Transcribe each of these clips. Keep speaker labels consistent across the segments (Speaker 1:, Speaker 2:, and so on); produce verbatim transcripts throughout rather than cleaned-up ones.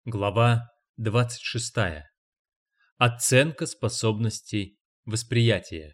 Speaker 1: Глава двадцать шестая. Оценка способностей восприятия.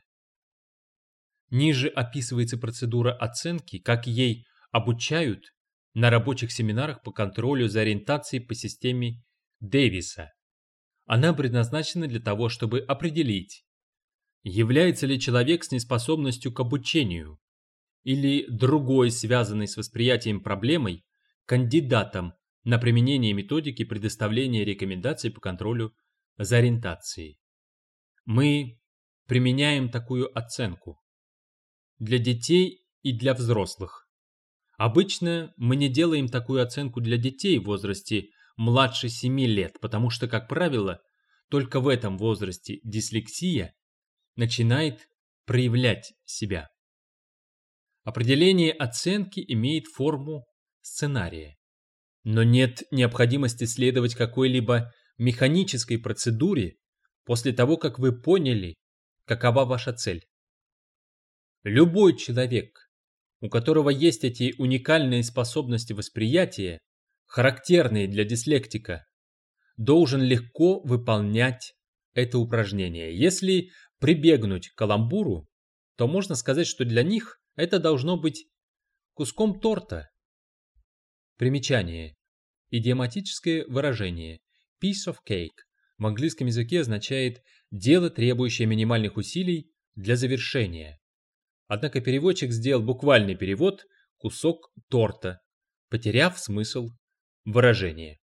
Speaker 1: Ниже описывается процедура оценки, как ей обучают на рабочих семинарах по контролю за ориентацией по системе Дэвиса. Она предназначена для того, чтобы определить, является ли человек с неспособностью к обучению или другой, связанной с восприятием проблемой, кандидатом на применение методики предоставления рекомендаций по контролю за ориентацией. Мы применяем такую оценку для детей и для взрослых. Обычно мы не делаем такую оценку для детей в возрасте младше семи лет, потому что, как правило, только в этом возрасте дислексия начинает проявлять себя. Определение оценки имеет форму сценария. Но нет необходимости следовать какой-либо механической процедуре после того, как вы поняли, какова ваша цель. Любой человек, у которого есть эти уникальные способности восприятия, характерные для дислектика, должен легко выполнять это упражнение. Если прибегнуть к каламбуру, то можно сказать, что для них это должно быть куском торта. Примечание. Идиоматическое выражение piece of cake в английском языке означает дело, требующее минимальных усилий для завершения. Однако переводчик сделал буквальный перевод «кусок торта», потеряв смысл выражения.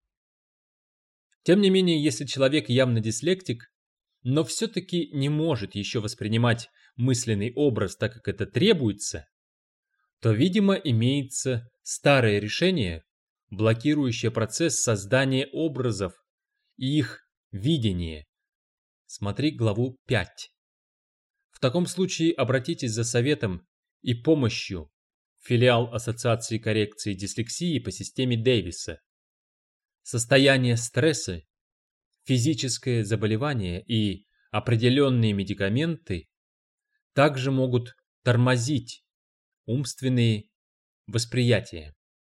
Speaker 1: Тем не менее, если человек явно дислектик, но все-таки не может еще воспринимать мысленный образ так, как это требуется, то, видимо, имеется старое решение, блокирующее процесс создания образов и их видения. Смотри главу пять. В таком случае обратитесь за советом и помощью в филиал Ассоциации коррекции дислексии по системе Дэвиса. Состояние стресса, физическое заболевание и определенные медикаменты также могут тормозить умственные восприятия.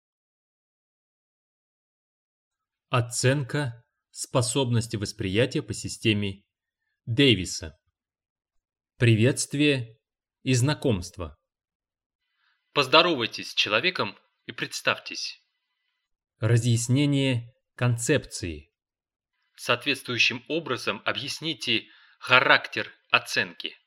Speaker 1: Оценка способности восприятия по системе Дэвиса. Приветствие и знакомство.
Speaker 2: Поздоровайтесь с человеком и представьтесь.
Speaker 1: Разъяснение концепции.
Speaker 2: Соответствующим образом объясните характер оценки.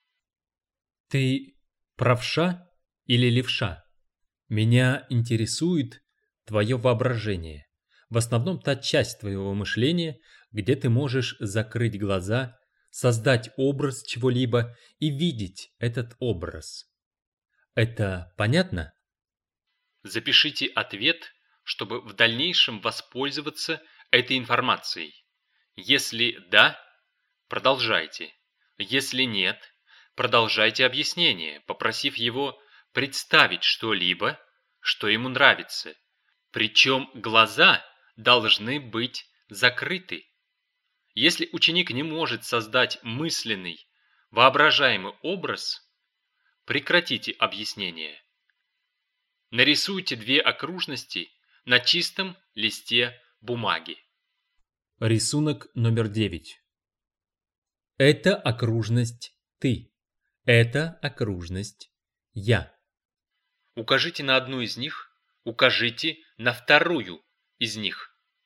Speaker 1: Ты правша или левша? Меня интересует твое воображение. В основном та часть твоего мышления, где ты можешь закрыть глаза, создать образ чего-либо и видеть этот образ. Это понятно?
Speaker 2: Запишите ответ, чтобы в дальнейшем воспользоваться этой информацией. Если да, продолжайте. Если нет, продолжайте объяснение, попросив его представить что-либо, что ему нравится. Причем глаза должны быть закрыты. Если ученик не может создать мысленный, воображаемый образ, прекратите объяснение. Нарисуйте две окружности на чистом листе бумаги.
Speaker 1: Рисунок номер девять. Это окружность ты. Это окружность я.
Speaker 2: Укажите на одну из них, укажите на вторую из них.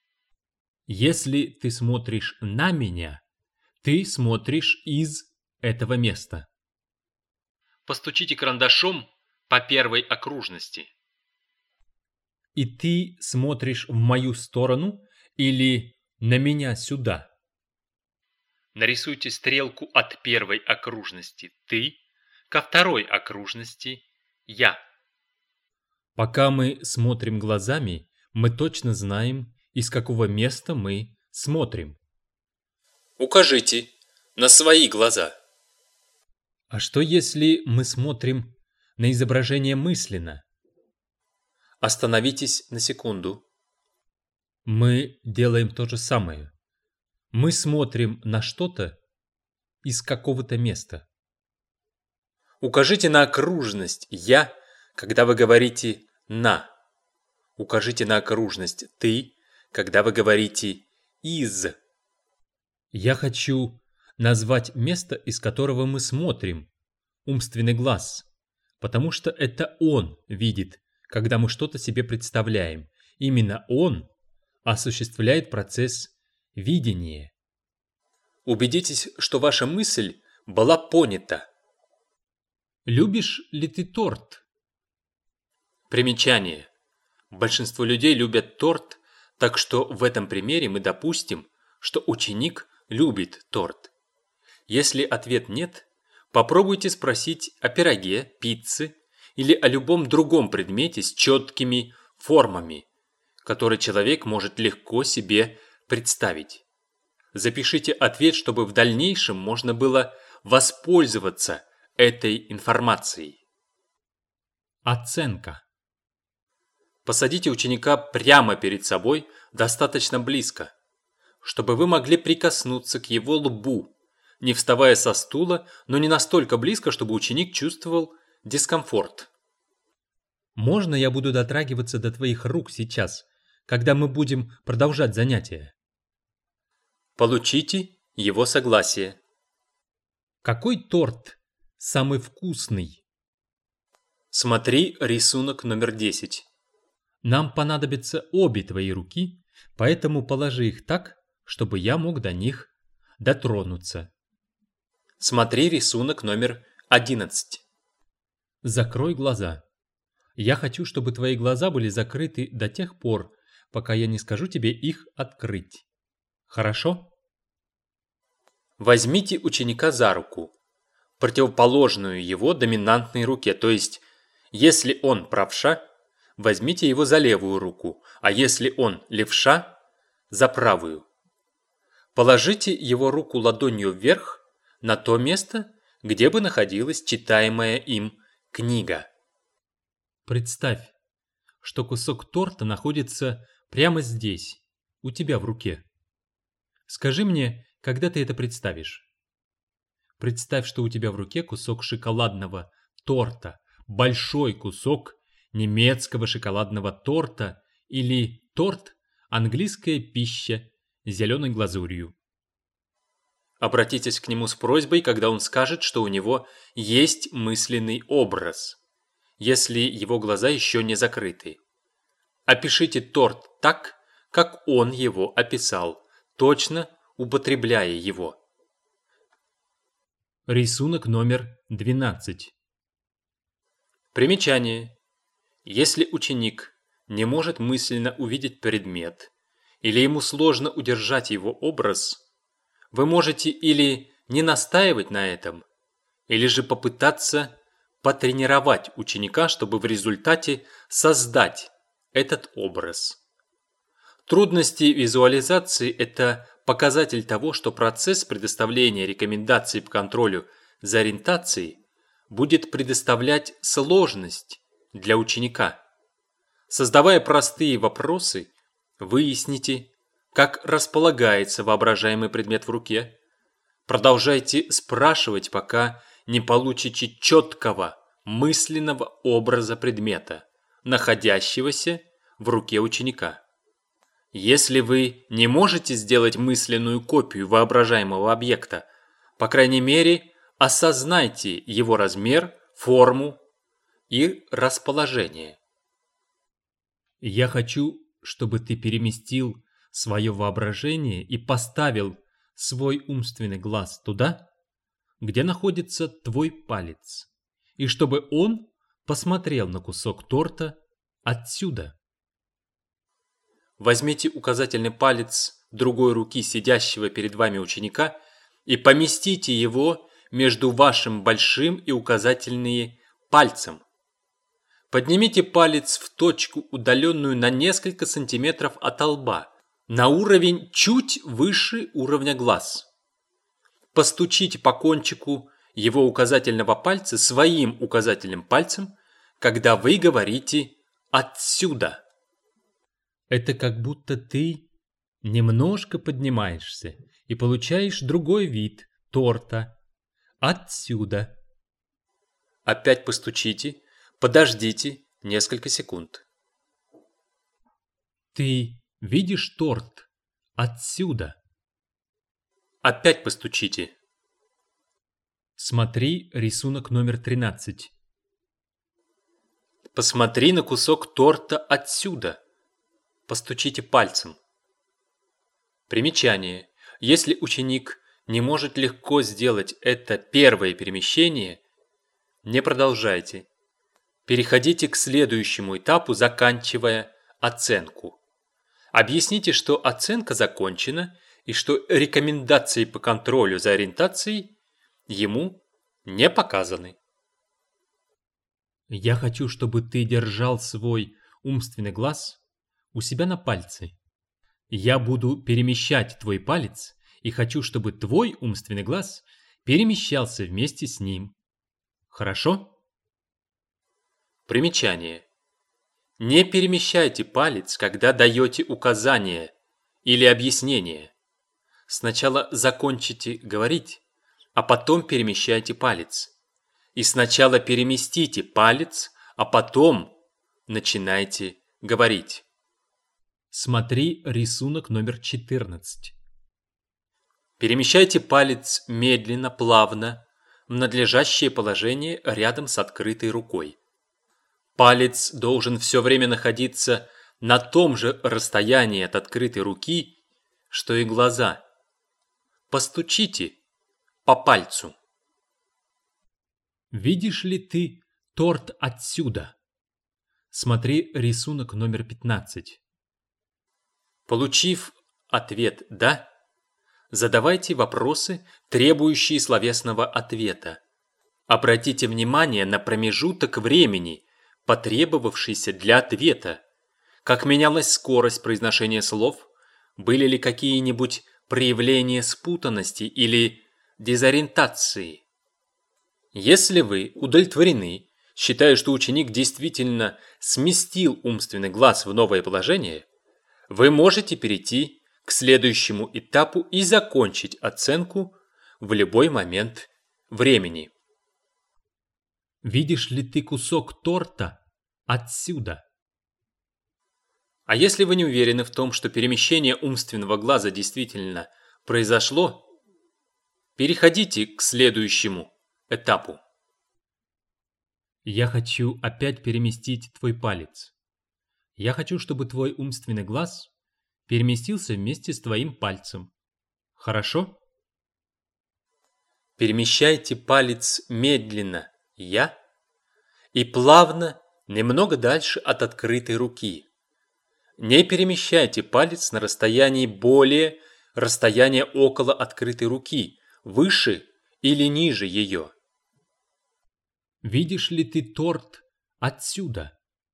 Speaker 1: Если ты смотришь на меня, ты смотришь из этого места.
Speaker 2: Постучите карандашом по первой окружности.
Speaker 1: И ты смотришь в мою сторону или на меня сюда?
Speaker 2: Нарисуйте стрелку от первой окружности «ты» ко второй окружности «я».
Speaker 1: Пока мы смотрим глазами, мы точно знаем, из какого места мы смотрим.
Speaker 2: Укажите на свои глаза.
Speaker 1: А что если мы смотрим на изображение мысленно?
Speaker 2: Остановитесь на секунду.
Speaker 1: Мы делаем то же самое. Мы смотрим на что-то из какого-то места.
Speaker 2: Укажите на окружность «я», когда вы говорите «на». Укажите на окружность «ты», когда вы говорите «из».
Speaker 1: Я хочу назвать место, из которого мы смотрим, умственный глаз, потому что это он видит, когда мы что-то себе представляем. Именно он осуществляет процесс видения.
Speaker 2: Убедитесь, что ваша мысль была понята.
Speaker 1: Любишь ли ты торт?
Speaker 2: Примечание. Большинство людей любят торт, так что в этом примере мы допустим, что ученик любит торт. Если ответ нет, попробуйте спросить о пироге, пицце или о любом другом предмете с четкими формами, который человек может легко себе представить. Запишите ответ, чтобы в дальнейшем можно было воспользоваться этой информацией.
Speaker 1: Оценка.
Speaker 2: Посадите ученика прямо перед собой достаточно близко, чтобы вы могли прикоснуться к его лбу, не вставая со стула, но не настолько близко, чтобы ученик чувствовал дискомфорт.
Speaker 1: Можно я буду дотрагиваться до твоих рук сейчас, когда мы будем продолжать занятие?
Speaker 2: Получите его согласие.
Speaker 1: Какой торт самый вкусный?
Speaker 2: Смотри рисунок номер десять.
Speaker 1: Нам понадобятся обе твои руки, поэтому положи их так, чтобы я мог до них дотронуться.
Speaker 2: Смотри рисунок номер одиннадцать.
Speaker 1: Закрой глаза. Я хочу, чтобы твои глаза были закрыты до тех пор, пока я не скажу тебе их открыть. Хорошо?
Speaker 2: Возьмите ученика за руку, противоположную его доминантной руке, то есть, если он правша, возьмите его за левую руку, а если он левша, за правую. Положите его руку ладонью вверх на то место, где бы находилась читаемая им книга.
Speaker 1: Представь, что кусок торта находится прямо здесь, у тебя в руке. Скажи мне, когда ты это представишь? Представь, что у тебя в руке кусок шоколадного торта, большой кусок немецкого шоколадного торта или торт «Английская пища» с зеленой глазурью.
Speaker 2: Обратитесь к нему с просьбой, когда он скажет, что у него есть мысленный образ, если его глаза еще не закрыты. Опишите торт так, как он его описал, точно употребляя его.
Speaker 1: Рисунок номер двенадцать.
Speaker 2: Примечание. Если ученик не может мысленно увидеть предмет, или ему сложно удержать его образ, вы можете или не настаивать на этом, или же попытаться потренировать ученика, чтобы в результате создать этот образ. Трудности визуализации – это показатель того, что процесс предоставления рекомендаций по контролю за ориентацией будет предоставлять сложность для ученика. Создавая простые вопросы, выясните, как располагается воображаемый предмет в руке. Продолжайте спрашивать, пока не получите четкого мысленного образа предмета, находящегося в руке ученика. Если вы не можете сделать мысленную копию воображаемого объекта, по крайней мере, осознайте его размер, форму и расположение.
Speaker 1: Я хочу, чтобы ты переместил свое воображение и поставил свой умственный глаз туда, где находится твой палец, и чтобы он посмотрел на кусок торта отсюда.
Speaker 2: Возьмите указательный палец другой руки сидящего перед вами ученика и поместите его между вашим большим и указательным пальцем. Поднимите палец в точку, удаленную на несколько сантиметров от лба, на уровень чуть выше уровня глаз. Постучите по кончику его указательного пальца своим указательным пальцем, когда вы говорите «отсюда».
Speaker 1: Это как будто ты немножко поднимаешься и получаешь другой вид торта. Отсюда.
Speaker 2: Опять постучите, подождите несколько секунд.
Speaker 1: Ты Видишь торт? Отсюда.
Speaker 2: Опять постучите.
Speaker 1: Смотри рисунок номер тринадцать.
Speaker 2: Посмотри на кусок торта отсюда. Постучите пальцем. Примечание. Если ученик не может легко сделать это первое перемещение, не продолжайте. Переходите к следующему этапу, заканчивая оценку. Объясните, что оценка закончена и что рекомендации по контролю за ориентацией ему не показаны.
Speaker 1: Я хочу, чтобы ты держал свой умственный глаз у себя на пальце. Я буду перемещать твой палец и хочу, чтобы твой умственный глаз перемещался вместе с ним. Хорошо?
Speaker 2: Примечание. Не перемещайте палец, когда даете указания или объяснения. Сначала закончите говорить, а потом перемещайте палец. И сначала переместите палец, а потом начинайте говорить.
Speaker 1: Смотри рисунок номер четырнадцать.
Speaker 2: Перемещайте палец медленно, плавно, в надлежащее положение рядом с открытой рукой. Палец должен все время находиться на том же расстоянии от открытой руки, что и глаза. Постучите по пальцу.
Speaker 1: Видишь ли ты торт отсюда? Смотри рисунок номер пятнадцать.
Speaker 2: Получив ответ «да», задавайте вопросы, требующие словесного ответа. Обратите внимание на промежуток времени, потребовавшийся для ответа. Как менялась скорость произношения слов, были ли какие-нибудь проявления спутанности или дезориентации. Если вы удовлетворены, считая, что ученик действительно сместил умственный глаз в новое положение, вы можете перейти к следующему этапу и закончить оценку в любой момент времени.
Speaker 1: Видишь ли ты кусок торта отсюда?
Speaker 2: А если вы не уверены в том, что перемещение умственного глаза действительно произошло, переходите к следующему этапу.
Speaker 1: Я хочу опять переместить твой палец. Я хочу, чтобы твой умственный глаз переместился вместе с твоим пальцем. Хорошо?
Speaker 2: Перемещайте палец медленно, я, и плавно, немного дальше от открытой руки. Не перемещайте палец на расстоянии более расстояния около открытой руки, выше или ниже ее.
Speaker 1: Видишь ли ты торт отсюда?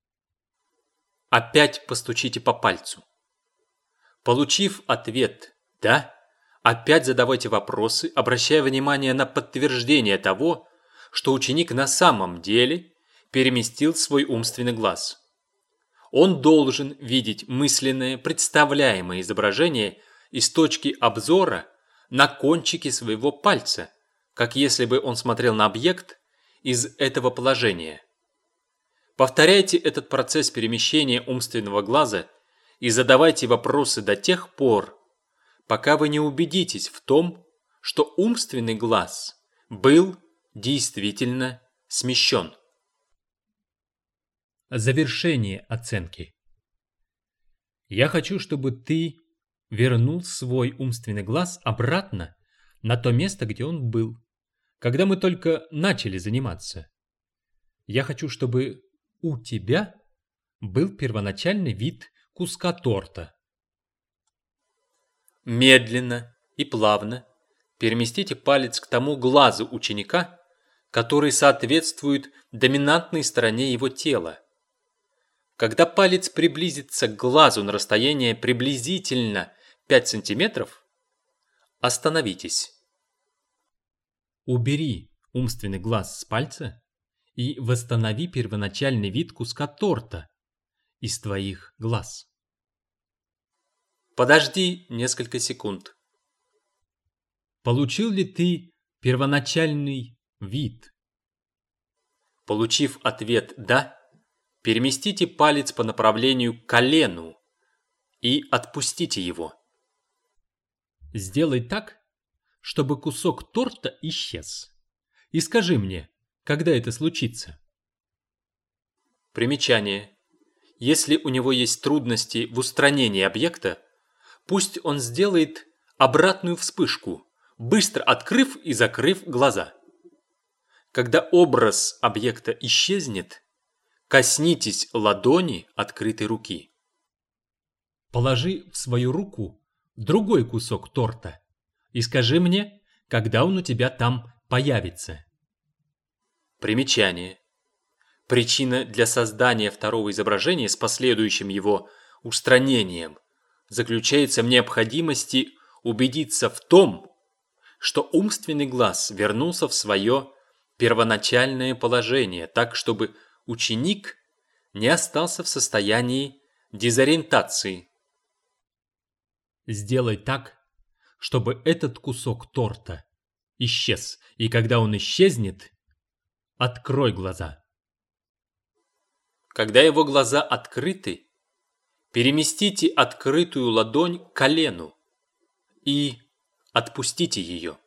Speaker 2: Опять постучите по пальцу. Получив ответ «да», опять задавайте вопросы, обращая внимание на подтверждение того, что ученик на самом деле переместил свой умственный глаз. Он должен видеть мысленное, представляемое изображение из точки обзора на кончике своего пальца, как если бы он смотрел на объект из этого положения. Повторяйте этот процесс перемещения умственного глаза и задавайте вопросы до тех пор, пока вы не убедитесь в том, что умственный глаз был действительно смещен.
Speaker 1: Завершение оценки. Я хочу, чтобы ты вернул свой умственный глаз обратно на то место, где он был, когда мы только начали заниматься. Я хочу, чтобы у тебя был первоначальный вид куска торта.
Speaker 2: Медленно и плавно переместите палец к тому глазу ученика, который соответствует доминантной стороне его тела. Когда палец приблизится к глазу на расстояние приблизительно пять сантиметров, остановитесь.
Speaker 1: Убери умственный глаз с пальца и восстанови первоначальный вид куска торта из твоих глаз.
Speaker 2: Подожди несколько секунд.
Speaker 1: Получил ли ты первоначальный вид?
Speaker 2: Получив ответ «да», переместите палец по направлению к колену и отпустите его.
Speaker 1: Сделай так, чтобы кусок торта исчез. И скажи мне, когда это случится.
Speaker 2: Примечание. Если у него есть трудности в устранении объекта, пусть он сделает обратную вспышку, быстро открыв и закрыв глаза. Когда образ объекта исчезнет, коснитесь ладони открытой руки.
Speaker 1: Положи в свою руку другой кусок торта и скажи мне, когда он у тебя там появится.
Speaker 2: Примечание. Причина для создания второго изображения с последующим его устранением заключается в необходимости убедиться в том, что умственный глаз вернулся в свое первоначальное положение, так чтобы ученик не остался в состоянии дезориентации.
Speaker 1: Сделай так, чтобы этот кусок торта исчез, и когда он исчезнет, открой глаза.
Speaker 2: Когда его глаза открыты, переместите открытую ладонь к колену и отпустите ее.